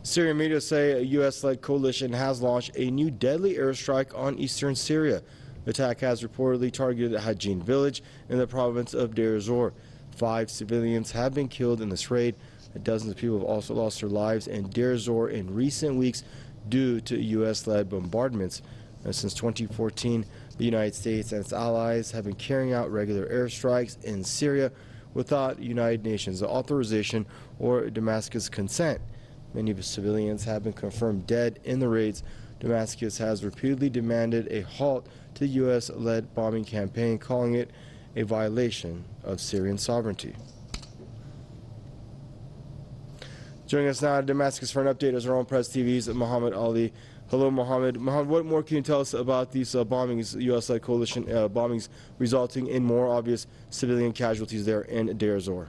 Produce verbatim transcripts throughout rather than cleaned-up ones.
Syrian media say a U S-led coalition has launched a new deadly airstrike on eastern Syria. The attack has reportedly targeted Hajin village in the province of Deir ez-Zor. Five civilians have been killed in this raid. Dozens of people have also lost their lives in Deir ez-Zor in recent weeks due to U S-led bombardments. And since twenty fourteen, the United States and its allies have been carrying out regular airstrikes in Syria without United Nations authorization or Damascus consent. Many of the civilians have been confirmed dead in the raids. Damascus has repeatedly demanded a halt to the U S-led bombing campaign, calling it a violation of Syrian sovereignty. Joining us now at Damascus for an update is our own Press T V's Mohammed Ali. Hello, Mohammed. Mohammed, what more can you tell us about these uh, bombings, U S-led coalition uh, bombings, resulting in more obvious civilian casualties there in Deir ez-Zor?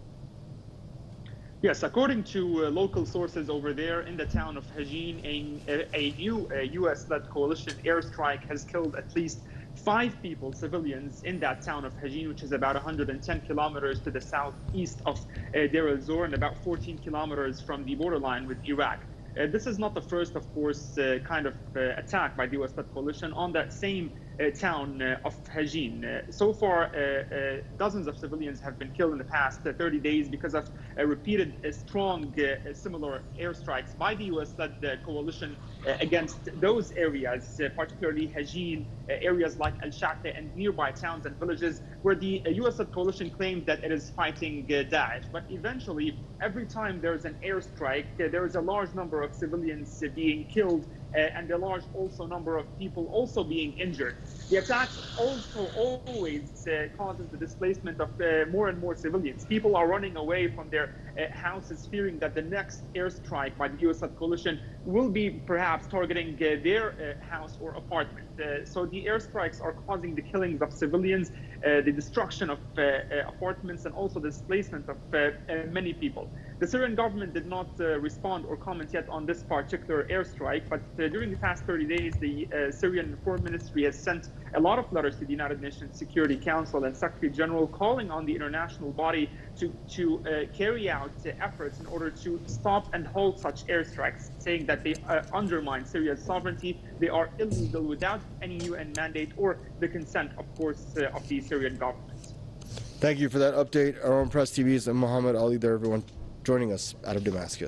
Yes, according to uh, local sources over there in the town of Hajin, a, a new uh, U S-led coalition airstrike has killed at least five people, civilians, in that town of Hajin, which is about one hundred ten kilometers to the southeast of uh, Deir ez-Zor and about fourteen kilometers from the borderline with Iraq. Uh, this is not the first, of course, uh, kind of uh, attack by the U S-led coalition on that same uh, town uh, of Hajin. Uh, so far, uh, uh, dozens of civilians have been killed in the past uh, thirty days because of uh, repeated uh, strong uh, similar airstrikes by the U S-led uh, coalition uh, against those areas, uh, particularly Hajin, uh, areas like Al-Shaqqa and nearby towns and villages where the uh, U S-led coalition claimed that it is fighting uh, Daesh. But eventually, every time there's an airstrike, uh, there is a large number of civilians uh, being killed uh, and a large also number of people also being injured. The attacks also always uh, causes the displacement of uh, more and more civilians. People are running away from their uh, houses, fearing that the next airstrike by the U S-led coalition will be perhaps targeting uh, their uh, house or apartment. Uh, so the airstrikes are causing the killings of civilians, uh, the destruction of uh, uh, apartments, and also the displacement of uh, uh, many people. The Syrian government did not uh, respond or comment yet on this particular airstrike, but uh, during the past thirty days, the uh, Syrian Foreign Ministry has sent a lot of letters to the United Nations Security Council and Secretary General calling on the international body to, to uh, carry out uh, efforts in order to stop and halt such airstrikes, saying that they uh, undermine Syria's sovereignty, they are illegal without any U N mandate or the consent, of course, uh, of the Syrian government. Thank you for that update. Our own Press T V's Mohammed Ali there, everyone, joining us out of Damascus.